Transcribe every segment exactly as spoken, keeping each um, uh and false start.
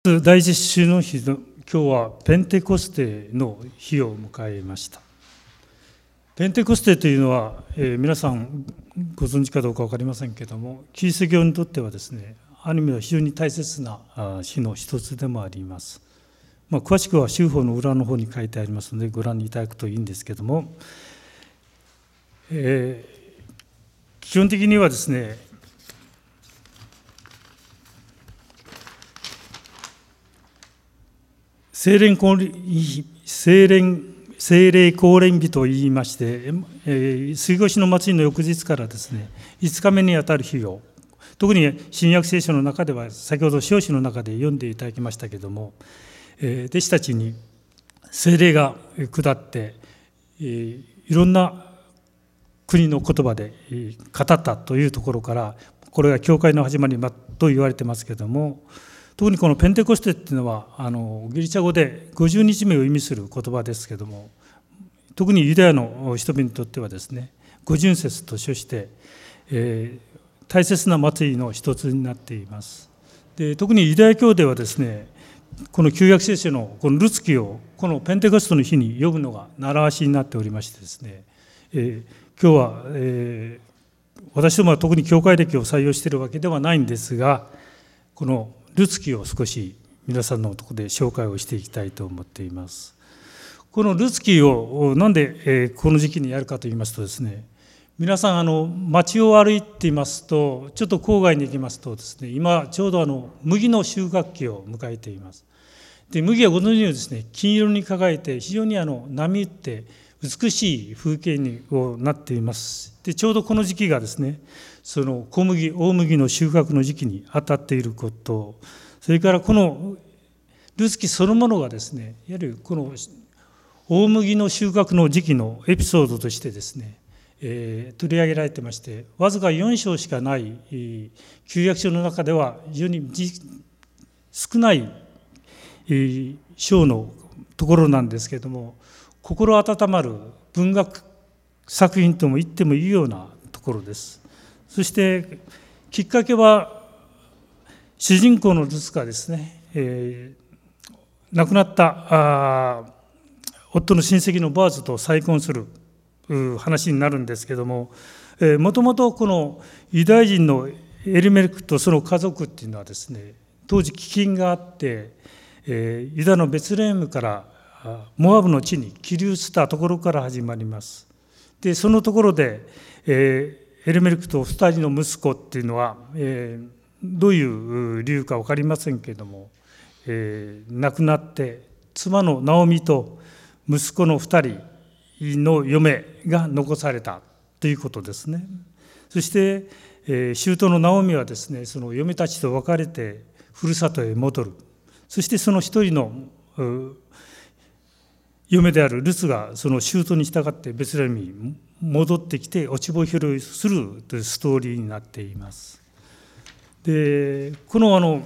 第一週の日の今日はペンテコステの日を迎えました。ペンテコステというのは、えー、皆さんご存知かどうか分かりませんけれども、キリスト教にとってはですね、ある意味では非常に大切な日の一つでもあります。まあ、詳しくは州法の裏の方に書いてありますのでご覧いただくといいんですけれども、えー、基本的にはですね、聖霊降臨聖霊聖霊降臨日といいまして、えー、杉越の祭りの翌日からですね、いつかめにあたる日を、特に新約聖書の中では、先ほど証詞の中で読んでいただきましたけれども、えー、弟子たちに聖霊が下って、えー、いろんな国の言葉で語ったというところから、これが教会の始まりと言われてますけれども、特にこのペンテコステっていうのはあのギリシャ語でごじゅうにちめを意味する言葉ですけれども、特にユダヤの人々にとってはですね、五旬節と称して、えー、大切な祭りの一つになっています。で、特にユダヤ教ではですね、この旧約聖書のこのルツキをこのペンテコステの日に呼ぶのが習わしになっておりましてですね、えー、今日は、えー、私どもは特に教会歴を採用しているわけではないんですが、このルツキを少し皆さんのところで紹介をしていきたいと思っています。このルツキをなんでこの時期にやるかと言いますとですね、皆さんあの街を歩いていますと、ちょっと郊外に行きますとですね、今ちょうどあの麦の収穫期を迎えています。で、麦はご存知のようにですね、金色に輝いて非常にあの波打って美しい風景になっています。で、ちょうどこの時期がですね、その小麦、大麦の収穫の時期に当たっていること、それからこのルツキそのものがですね、いわゆるこの大麦の収穫の時期のエピソードとしてですね、えー、取り上げられてまして、わずかよん章しかない旧約書の中では非常に少ない章のところなんですけれども、心温まる文学作品とも言ってもいいようなところです。そしてきっかけは主人公のルツカですね、えー、亡くなったあ夫の親戚のボアズと再婚する話になるんですけども、もともとこのユダヤ人のエリメレクとその家族っていうのはですね、当時飢饉があって、えー、ユダのベツレヘムからモアブの地に起立したところから始まります。で、そのところで、えーエルメルクとふたりの息子っていうのは、えー、どういう理由か分かりませんけれども、えー、亡くなって妻のナオミと息子のふたりの嫁が残されたということですね。そして、えー、舅のナオミはですね、その嫁たちと別れてふるさとへ戻る。そしてその一人の嫁であるルツがその舅に従ってベツレヘムに戻ってきて落ち穂拾いするというストーリーになっています。で、このあの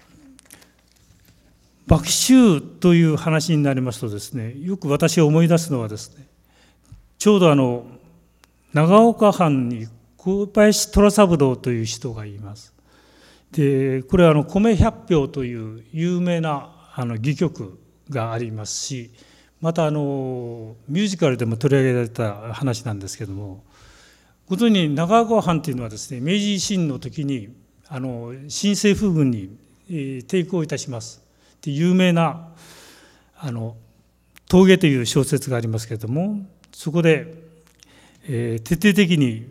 麦秋という話になりますとですね、よく私が思い出すのはですね、ちょうどあの長岡藩に小林虎三郎という人がいます。で、これはあの米百俵という有名なあの戯曲がありますし、またあのミュージカルでも取り上げられた話なんですけども、ご存じ長岡藩というのはですね、明治維新の時にあの新政府軍に抵抗いたしますで有名なあの峠という小説がありますけれども、そこで、えー、徹底的に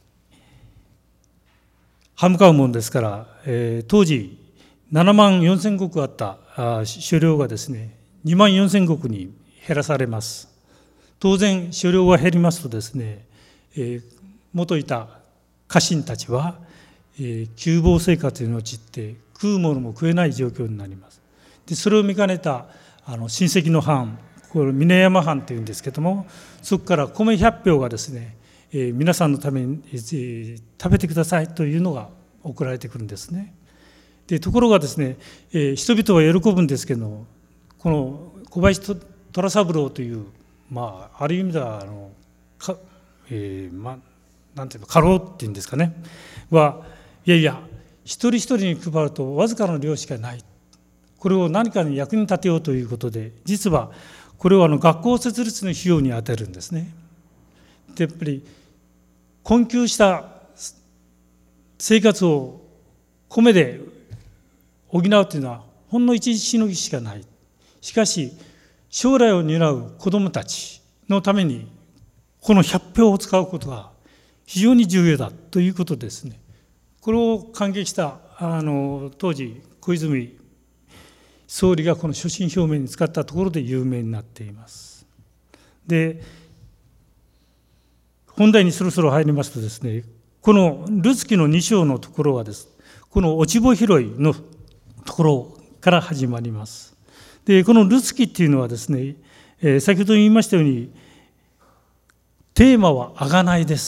歯向かうもんですから、えー、当時ななまんよんせん石あった所領がですねにまんよんせん石に減らされます。当然所領が減りますとですね、えー、元いた家臣たちは、えー、窮乏生活に陥って食うものも食えない状況になります。で、それを見かねたあの親戚の藩、これ峰山藩というんですけども、そこから米ひゃく俵がですね、えー、皆さんのために、えー、食べてくださいというのが送られてくるんですね。で、ところがですね、えー、人々は喜ぶんですけど、この小林虎三郎という、まあ、ある意味ではあのか、えーまあ、なんていうの家老っていうんですかねはいやいや一人一人に配るとわずかの量しかない、 これを何かに役に立てようということで、実はこれはあの学校設立の費用に充てるんですね。でやっぱり困窮した生活を米で補うというのはほんの一時しのぎしかない。しかし将来を担う子どもたちのためにこのひゃっぴょうを使うことが非常に重要だということですね。これを感激したあの当時小泉総理がこの所信表明に使ったところで有名になっています。で、本題にそろそろ入りますとですね、このルツキのに章のところはです、この落ち穂拾いのところから始まります。で、このルツキっていうのはですね、えー、先ほど言いましたように、テーマは贖いです。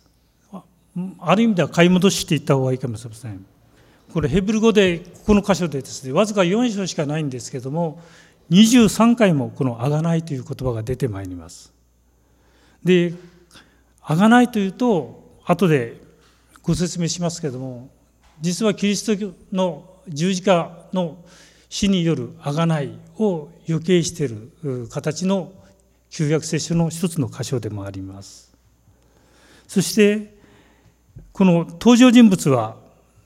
ある意味では買い戻しって言った方がいいかもしれません。これヘブル語でこの箇所でですね、わずかよん章しかないんですけども、にじゅうさんかいもこの贖いという言葉が出てまいります。で、贖いというと後でご説明しますけれども、実はキリストの十字架の死による贖いを予見している形の旧約聖書の一つの箇所でもあります。そしてこの登場人物は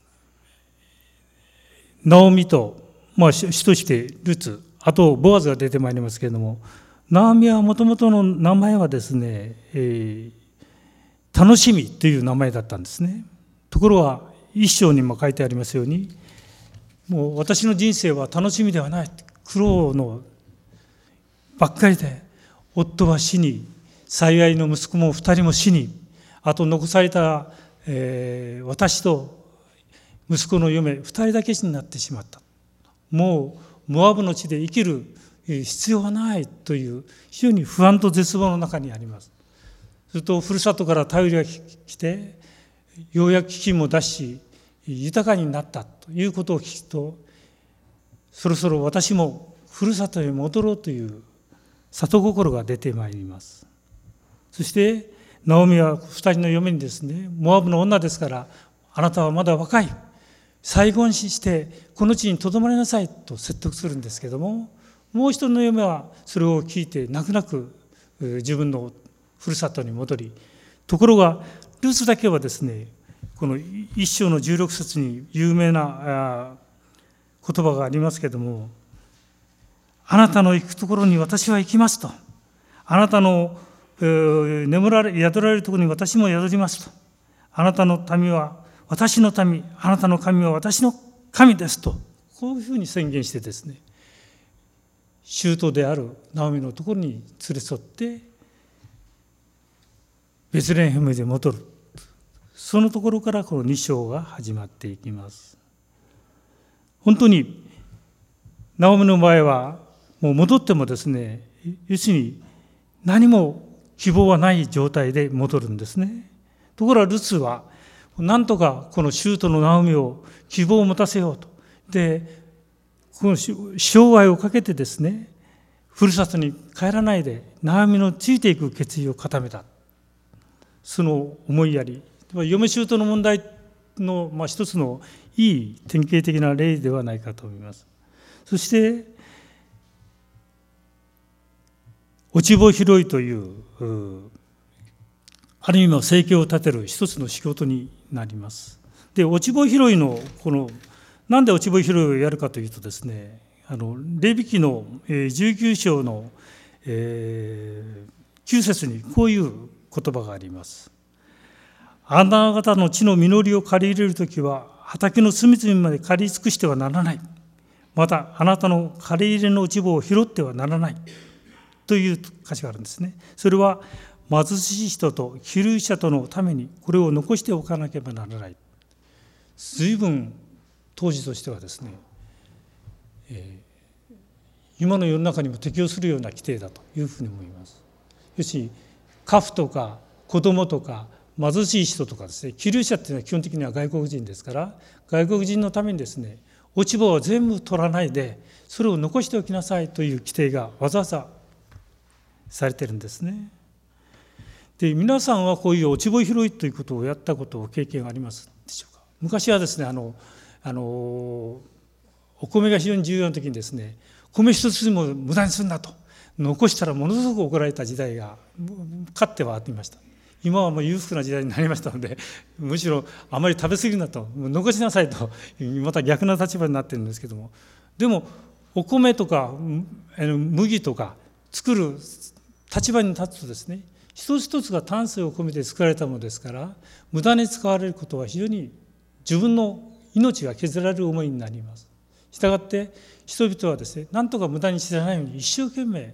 ナオミと、まあ、主としてルツ、あとボアズが出てまいりますけれども、ナオミはもともとの名前はですね、えー、楽しみという名前だったんですね。ところが一章にも書いてありますように、もう私の人生は楽しみではない、苦労のばっかりで、夫は死に、幸いの息子も二人も死に、あと残された、えー、私と息子の嫁二人だけになってしまった。もうモアブの地で生きる必要はないという非常に不安と絶望の中にあります。するとふるさとから頼りが来て、ようやく飢饉も脱し豊かになったということを聞くと、そろそろ私もふるさとへ戻ろうという里心が出てまいります。そしてナオミは二人の嫁にですね、モアブの女ですからあなたはまだ若い、再婚してこの地にとどまりなさいと説得するんですけども、もう一人の嫁はそれを聞いて泣く泣く自分のふるさとに戻り、ところがルツだけはですね、この一章のじゅうろく節に有名な言葉がありますけども、あなたの行くところに私は行きますと、あなたの眠られ宿られるところに私も宿りますと、あなたの民は私の民、あなたの神は私の神ですと、こういうふうに宣言してですね、舅であるナオミのところに連れ添ってベツレヘムで戻る。そのところからこのに章が始まっていきます。本当にナオミの場合はもう戻ってもですね、要するに何も希望はない状態で戻るんですね。ところがルツはなんとかこの舅のナオミを希望を持たせようと。で、この生涯をかけてですね、ふるさとに帰らないでナオミのついていく決意を固めた。その思いやり、嫁舅の問題の、まあ、一つのいい典型的な例ではないかと思います。そして落ち穂拾いという、ある意味の生計を立てる一つの仕事になります。で、落ち穂拾いのこのなんで落ち穂拾いをやるかというとですね、あのレビ記のじゅうきゅう章のきゅう節にこういう言葉があります。あなた方の地の実りを借り入れるときは畑の隅々まで借り尽くしてはならない。またあなたの借り入れの落ち穂を拾ってはならないという歌詞があるんですね。それは貧しい人と寄留者とのためにこれを残しておかなければならない。随分当時としてはですね、えー、今の世の中にも適用するような規定だというふうに思います。要するに家父とか子供とか貧しい人とかですね、寄留者っていうのは基本的には外国人ですから、外国人のためにですね、落ち穂を全部取らないでそれを残しておきなさいという規定がわざわざされているんですね。で、皆さんはこういう落ち穂拾いということをやったことを経験ありますでしょうか。昔はですね、あのあのお米が非常に重要な時にですね、米一つも無駄にするなと、残したらものすごく怒られた時代がかつてはありました。今はもう裕福な時代になりましたので、むしろあまり食べ過ぎるなと、残しなさいと、また逆な立場になってるんですけども、でもお米とか麦とか作る立場に立つとですね、一つ一つが丹精を込めて作られたものですから、無駄に使われることは非常に自分の命が削られる思いになります。したがって人々はですね、なんとか無駄に知らないように一生懸命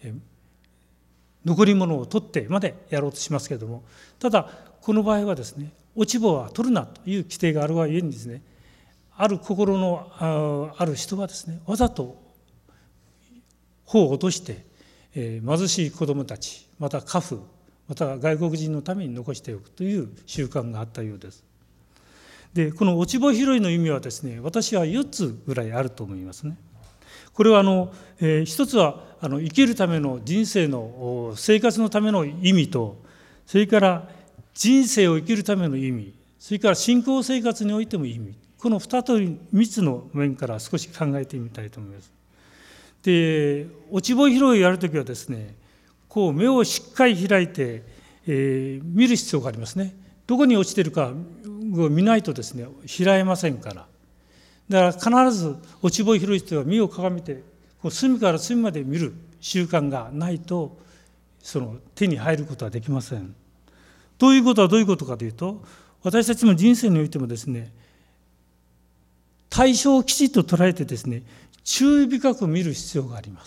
残り物を取ってまでやろうとしますけれども、ただこの場合はですね、落ち葉は取るなという規定があるがゆえにですね、ある心のある人はですね、わざと穂を落として、えー、貧しい子どもたち、また家父、また外国人のために残しておくという習慣があったようです。で、この落ち葉拾いの意味はですね、私はよっつぐらいあると思いますね。これはあの、えー、一つはあの生きるための人生の生活のための意味と、それから人生を生きるための意味、それから信仰生活においても意味、この二つ三つの面から少し考えてみたいと思います。で、落ち葉拾いをやるときはですね、こう目をしっかり開いて、えー、見る必要がありますね。どこに落ちているかを見ないとですね、拾えませんから。だから必ず落ち葉拾い人は身をかがめて、こう隅から隅まで見る習慣がないと、その手に入ることはできません。ということはどういうことかというと、私たちの人生においてもですね、対象をきちっと捉えてですね、注意深く見る必要があります。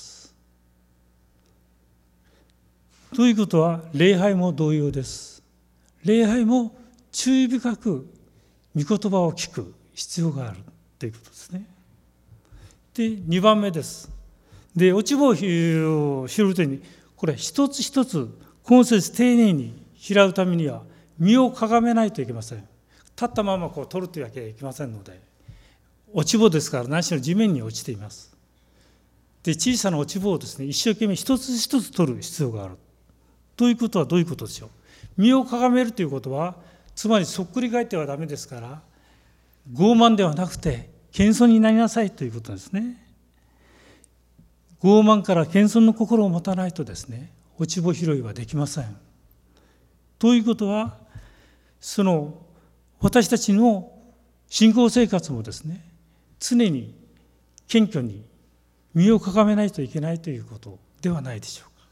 ということは、礼拝も同様です。礼拝も注意深く御言葉を聞く必要があるということですね。で、にばんめです。で、落ち葉を拾うときに、これ一つ一つ今節丁寧に拾うためには身をかがめないといけません。立ったままこう取るというわけにはいきませんので、落ち葉ですから何しろ地面に落ちています。で、小さな落ち葉をですね、一生懸命一つ一つ取る必要がある。ということはどういうことでしょう。身をかがめるということは、つまりそっくり返ってはダメですから、傲慢ではなくて謙遜になりなさいということですね。傲慢から謙遜の心を持たないとですね、落ち葉拾いはできません。ということは、その私たちの信仰生活もですね、常に謙虚に身をかがめないといけないということではないでしょうか。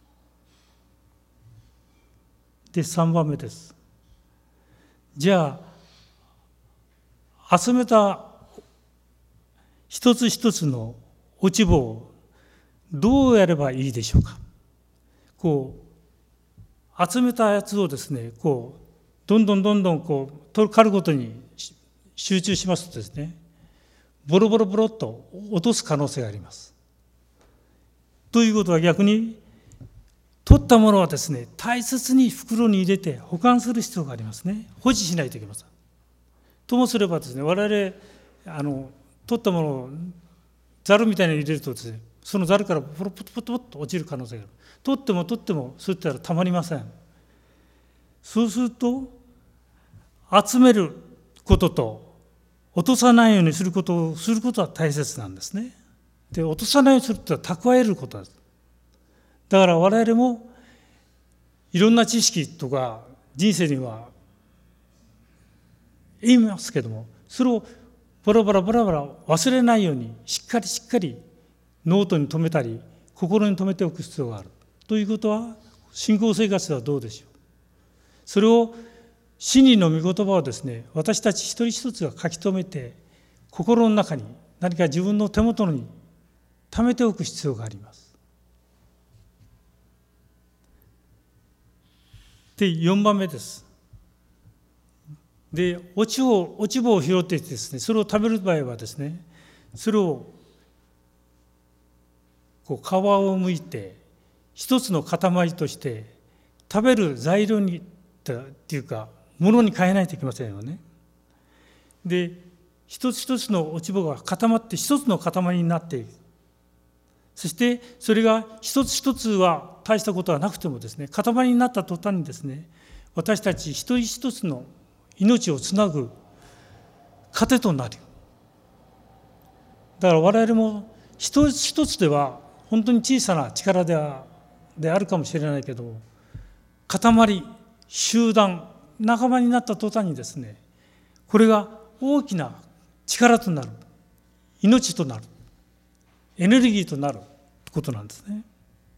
で、さんばんめです。じゃあ、集めた一つ一つの落ち葉をどうやればいいでしょうか。こう、集めたやつをですね、こう、どんどんどんどんこう、取る、刈ることに集中しますとですね、ボロボロボロっと落とす可能性があります。ということは逆に、取ったものはですね、大切に袋に入れて保管する必要がありますね。保持しないといけません。ともすればですね、我々、あの、取ったものをザルみたいに入れるとですね、そのザルからポロポトポトポト落ちる可能性がある。取っても取っても、そういったらたまりません。そうすると、集めることと、落とさないようにすることをすることは大切なんですね。で、落とさないようにするとは蓄えることです。だから我々もいろんな知識とか人生には言いますけども、それをバラバラバラバラ忘れないようにしっかりしっかりノートに留めたり心に留めておく必要がある。ということは信仰生活ではどうでしょう。それを真理の御言葉をですね、私たち一人一つが書き留めて心の中に何か自分の手元に溜めておく必要があります。で、よんばんめです。で、落ち葉を、落ち葉を拾っていてですね、それを食べる場合はですね、それをこう皮を剥いて一つの塊として食べる材料にっていうかものに変えないといけませんよね。で、一つ一つの落ち葉が固まって一つの塊になっている。そしてそれが一つ一つは大したことはなくてもですね、塊になった途端にですね、私たち一人一つの命をつなぐ糧となる。 だから我々も一つ一つでは本当に小さな力ではであるかもしれないけど、塊、集団、仲間になった途端にですね、これが大きな力となる、命となる、エネルギーとなることなんですね。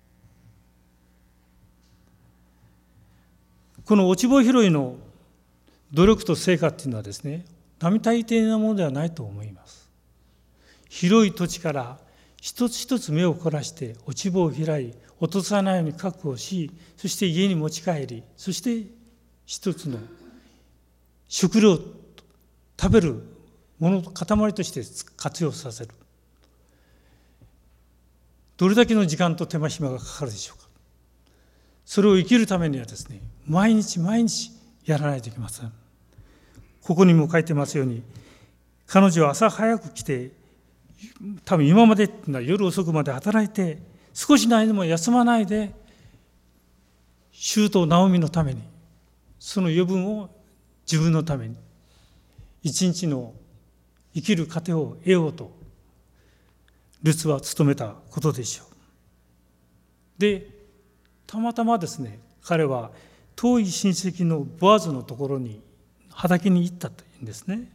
この落ち穂拾いの努力と成果っていうのはですね、並大抵なものではないと思います。広い土地から一つ一つ目を凝らして落ち穂を開い、落とさないように確保し、そして家に持ち帰り、そして一つの食料、食べるもの、塊として活用させる。どれだけの時間と手間暇がかかるでしょうか。それを生きるためにはですね、毎日毎日やらないといけません。ここにも書いてますように、彼女は朝早く来て、多分今まで夜遅くまで働いて、少しの間も休まないで、舅ナオミのために、その余分を自分のために、一日の生きる糧を得ようと、ルツは努めたことでしょう。で、たまたまですね、彼は遠い親戚のボアズのところに畑に行ったというんですね。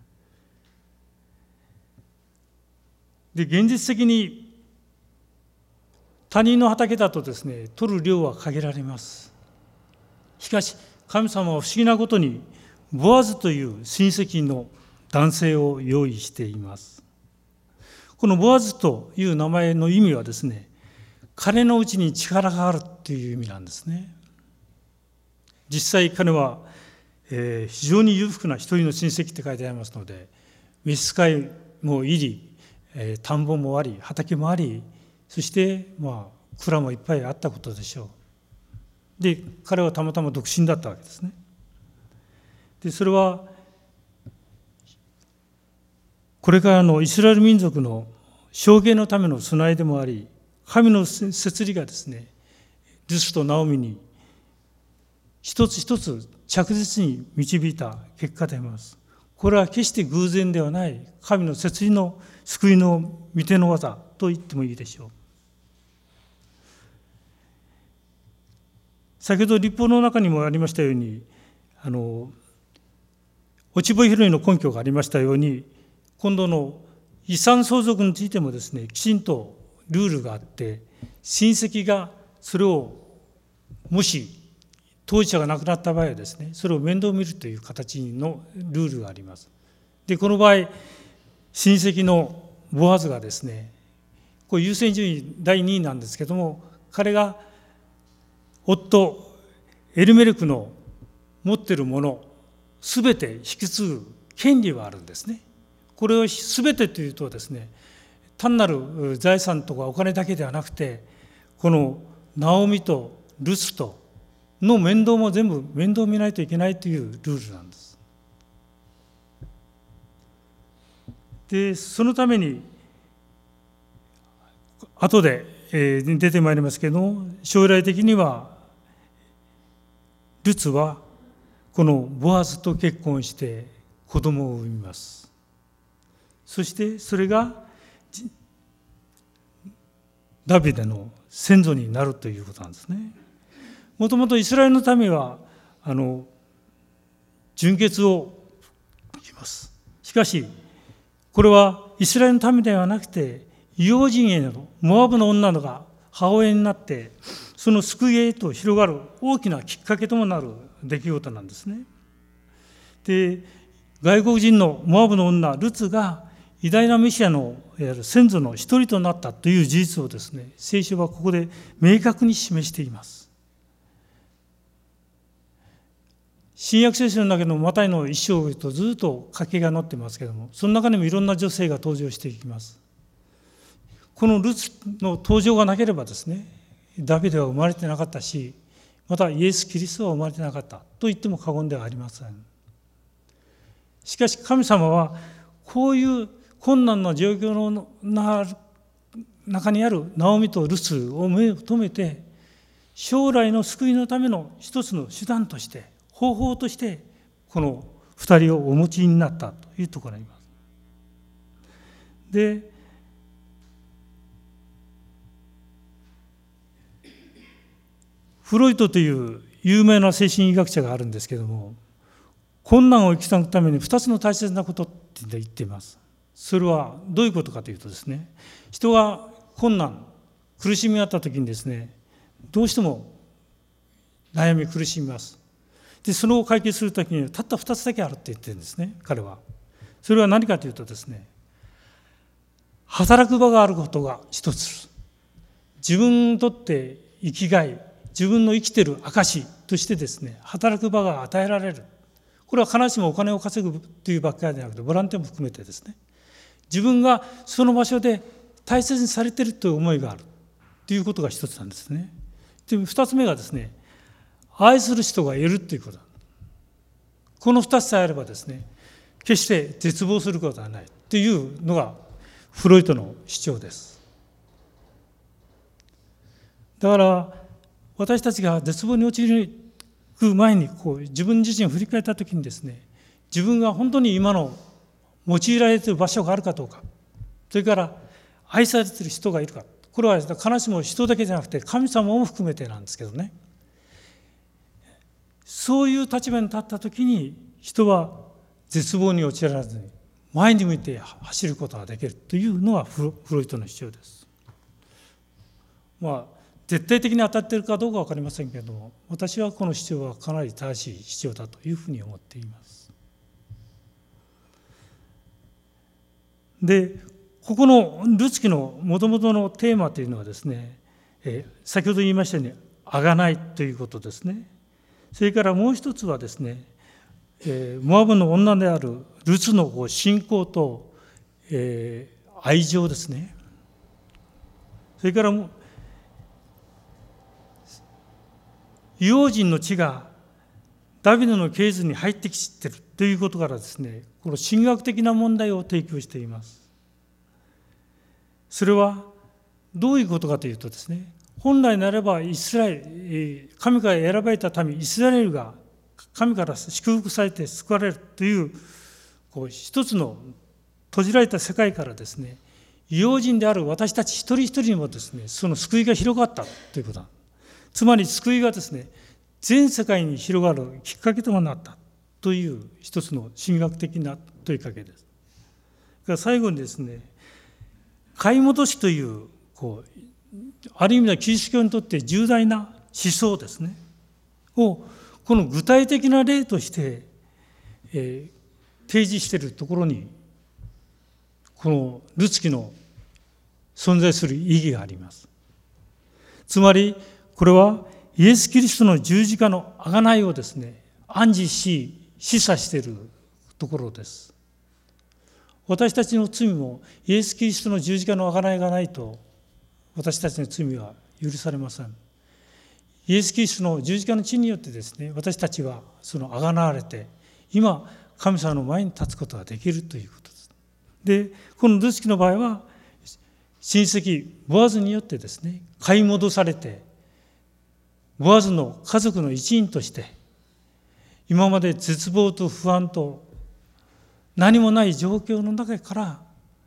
で、現実的に他人の畑だとですね、取る量は限られます。しかし、神様は不思議なことに、ボアズという親戚の男性を用意しています。このボアズという名前の意味はですね、彼のうちに力があるという意味なんですね。実際彼は、えー、非常に裕福な一人の親戚って書いてありますので、召使いもいり、えー、田んぼもあり、畑もあり、そして、まあ、蔵もいっぱいあったことでしょう。で、彼はたまたま独身だったわけですね。で、それは、これからのイスラエル民族の証言のための備えでもあり、神の摂理がですね、ルツとナオミに一つ一つ着実に導いた結果であります。これは決して偶然ではない、神の摂理の救いの御手の技と言ってもいいでしょう。先ほど律法の中にもありましたように、あの落ち穂拾いの根拠がありましたように、今度の遺産相続についてもですね、きちんとルールがあって、親戚がそれをもし当事者が亡くなった場合はですね、それを面倒見るという形のルールがあります。で、この場合、親戚のボアズがですね、これ優先順位だいにいなんですけども、彼が夫エルメレクの持っているものすべて引き継ぐ権利はあるんですね。これをすべてというとですね、単なる財産とかお金だけではなくて、このナオミとルツとの面倒も全部面倒見ないといけないというルールなんです。で、そのために後で出てまいりますけれども、将来的にはルツはこのボアズと結婚して子供を産みます。そしてそれがダビデの先祖になるということなんですね。もともとイスラエルの民はあの純血を受けます。しかしこれはイスラエルの民ではなくて、異邦人へのモアブの女のが母親になって、その救いへと広がる大きなきっかけともなる出来事なんですね。で、外国人のモアブの女ルツが偉大なメシアの先祖の一人となったという事実をですね、聖書はここで明確に示しています。新約聖書の中のマタイの一章とずっと書きが載ってますけれども、その中にもいろんな女性が登場していきます。このルツの登場がなければですね、ダビデは生まれてなかったし、またイエス・キリストは生まれてなかったと言っても過言ではありません。しかし神様はこういう困難な状況の中にあるナオミとルツを目を留めて、将来の救いのための一つの手段として、方法としてこの二人をお持ちになったというところにあります。で、 フロイトという有名な精神医学者があるんですけれども、困難を生き抜くためにふたつの大切なことって言っています。それはどういうことかというとですね、人が困難、苦しみがあったときにですね、どうしても悩み苦しみます。で、そのを解決するときにたったふたつだけあるって言ってるんですね、彼は。それは何かというとですね、働く場があることが一つ。自分にとって生きがい、自分の生きている証としてですね、働く場が与えられる。これは必ずしもお金を稼ぐというばっかりではなくて、ボランティアも含めてですね、自分がその場所で大切にされているという思いがあるということが一つなんですね。で、二つ目がですね、愛する人がいるということ。この二つさえあればですね、決して絶望することはないというのがフロイトの主張です。だから私たちが絶望に陥る前にこう自分自身を振り返ったときにですね、自分が本当に今の用いられている場所があるかどうか、それから愛されている人がいるか、これは必ずしも人だけじゃなくて神様も含めてなんですけどね、そういう立場に立ったときに人は絶望に陥らずに前に向いて走ることができるというのはフロイトの主張です。まあ絶対的に当たっているかどうかは分かりませんけれども、私はこの主張はかなり正しい主張だというふうに思っています。で、ここのルツキのもともとのテーマというのはですね、えー、先ほど言いましたようにあがないということですね。それからもう一つはですね、えー、モアブの女であるルツの信仰と、えー、愛情ですね。それからも異邦人の地がダビデの系図に入ってきているということからですね、この神学的な問題を提供しています。それはどういうことかというとですね、本来ならばイスラエル、神から選ばれた民イスラエルが神から祝福されて救われるというこう一つの閉じられた世界からですね、異邦人である私たち一人一人にもですね、その救いが広がったということだ。つまり救いがですね、全世界に広がるきっかけともなったという一つの神学的な問いかけです。最後にですね、買い戻しというこうある意味ではキリスト教にとって重大な思想ですねをこの具体的な例として、えー、提示しているところにこのルツキの存在する意義があります。つまりこれはイエス・キリストの十字架の贖いをですね、暗示し示唆しているところです。私たちの罪もイエス・キリストの十字架の贖いがないと私たちの罪は許されません。イエス・キリストの十字架の血によってですね、私たちはその贖われて今神様の前に立つことができるということです。で、このルツキの場合は親戚ボアズによってですね、買い戻されてボアズの家族の一員として今まで絶望と不安と何もない状況の中から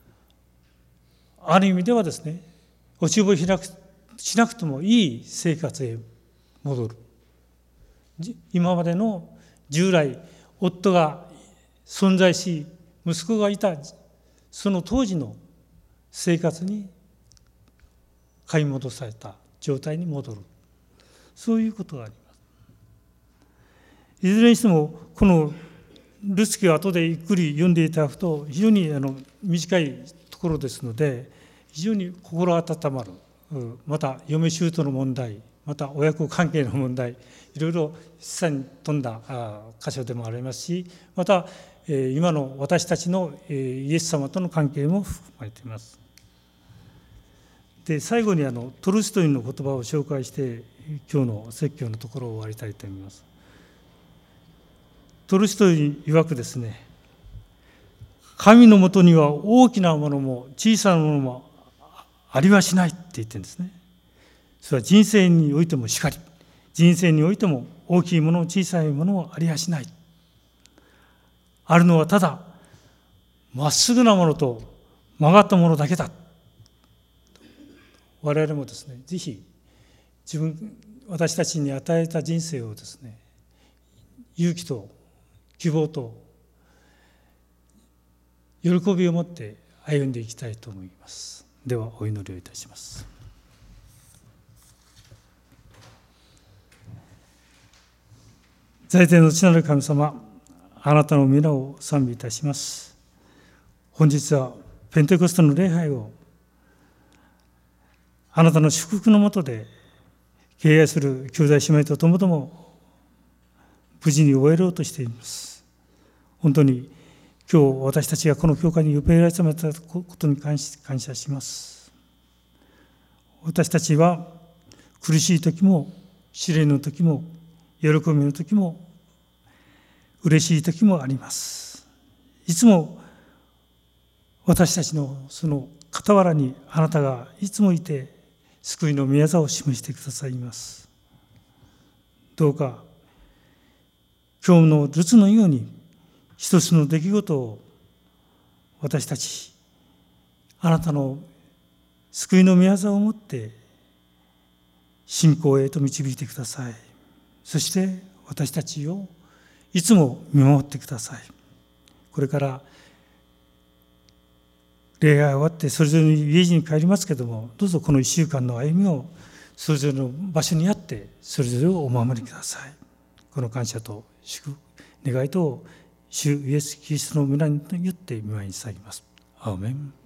ある意味ではですね、落ち穂を開くしなくてもいい生活へ戻る。今までの従来夫が存在し息子がいたその当時の生活に買い戻された状態に戻る。そういうことがあります。いずれにしてもこのルツキを後でゆっくり読んでいただくと非常にあの短いところですので非常に心温まる。また嫁姑の問題、また親子関係の問題、いろいろ示唆に富んだ箇所でもありますし、また今の私たちのイエス様との関係も含まれています。で、最後にあのトルストイの言葉を紹介して今日の説教のところを終わりたいと思います。トルストイ曰くですね、神のもとには大きなものも小さなものもありはしないって言ってるんですね。それは人生においてもしかり、人生においても大きいもの小さいものもありはしない。あるのはただまっすぐなものと曲がったものだけだ。我々もですね、ぜひ自分、私たちに与えた人生をですね、勇気と希望と喜びを持って歩んでいきたいと思います。ではお祈りをいたします。在天の父なる神様、あなたの皆を賛美いたします。本日はペンテコステの礼拝をあなたの祝福のもとで敬愛する兄弟姉妹とともども無事に終えようとしています。本当に今日私たちがこの教会に呼び出されたことに感謝します。私たちは苦しい時も試練の時も喜びの時も嬉しい時もあります。いつも私たちのその傍らにあなたがいつもいて救いの御業を示してくださいます。どうか今日のルツのように一つの出来事を私たちあなたの救いの御業をもって信仰へと導いてください。そして私たちをいつも見守ってください。これから礼拝終わってそれぞれの家路に帰りますけども、どうぞこの一週間の歩みをそれぞれの場所にあってそれぞれをお守りください。この感謝と祝願いと主イエス・キリストの皆によって御前に捧げます。アーメン。